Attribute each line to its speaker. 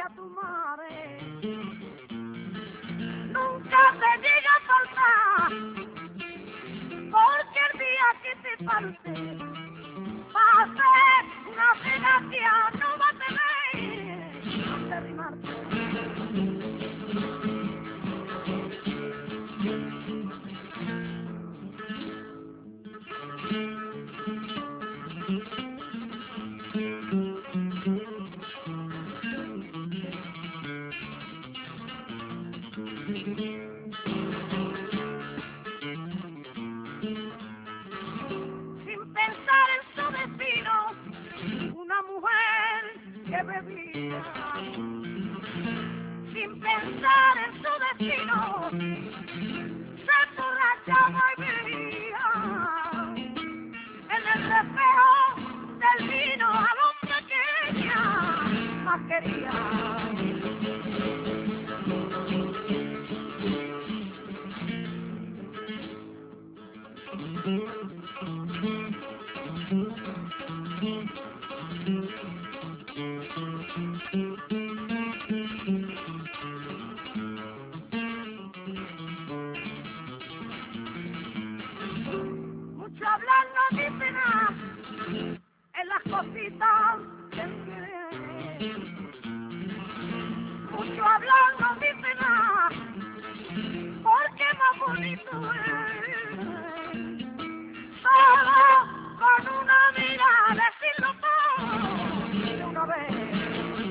Speaker 1: a tu madre. Nunca te llega a faltar, porque el día que te falte, va a ser una desgracia, no va a tener donde rimarte. Sin pensar en su destino, una mujer que bebía. Sin pensar en su destino, se emborrachaba y bebía. En el reflejo del vino al hombre que ella más quería. Mucho hablar no dice nada en las cositas del querer. Mucho hablar no dice nada porque más bonito es. Solo con una mirada decirlo todo de una vez.